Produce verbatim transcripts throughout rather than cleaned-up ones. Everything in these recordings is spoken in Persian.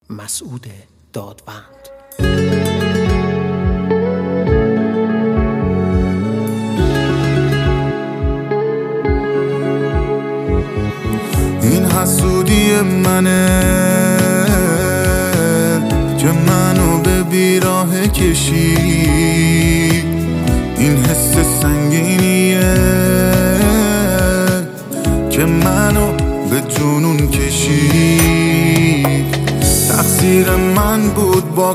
مسعود دادوند. این حسودی منه که منو به بیراه کشید، این حس سنگینیه که منو به جنون کشید. تقصیر من بود با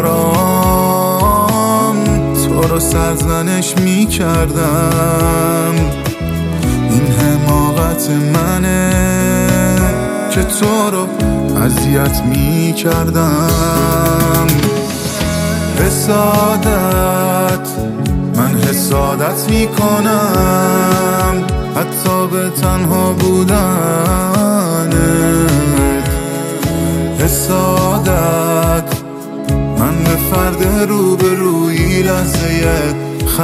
کارام، تو رو سرزنش می کردم. این حماقت منه که تو رو اذیت می کردم. حسادت، من حسادت می کنم حتی به تنها بودنت. حسادت، من به فرد روبروی لحظه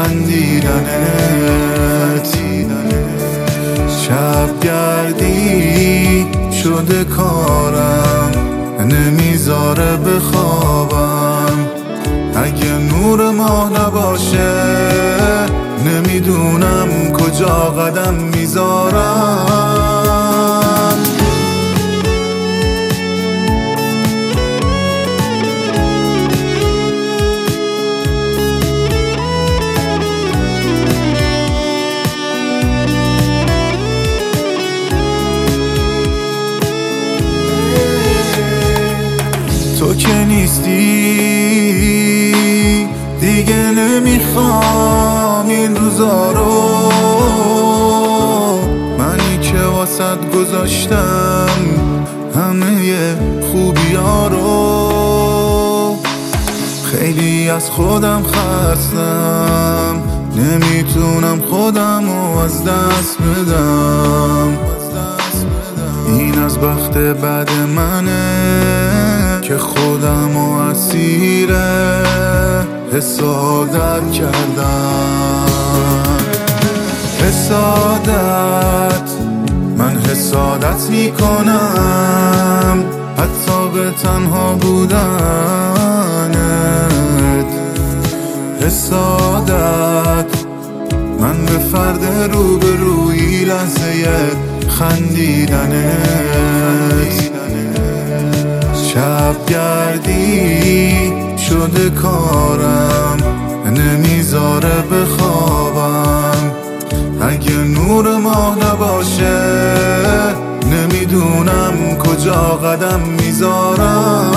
خندیدنت. شبگردی شده کارم، نمیذاره بخوابم. اگه نور ماه نباشه نمیدونم کجا قدم میذارم. تو که نیستی دیگه نمیخوام این روزا رو، منی که واسط گذاشتم همه خوبیا رو. خیلی از خودم خستم، نمیتونم خودم رو از دست بدم. این از بخت بد منه که خودم رو اسیر حسادت کردم. حسادت، من حسادت می کنم حتی به تنها بودنت. حسادت، من به فرد روبروی لحظه خندیدنت. شبگردی شده کارم، نمیذاره بخوابم. اگه نور ماه نباشه نمیدونم کجا قدم میذارم.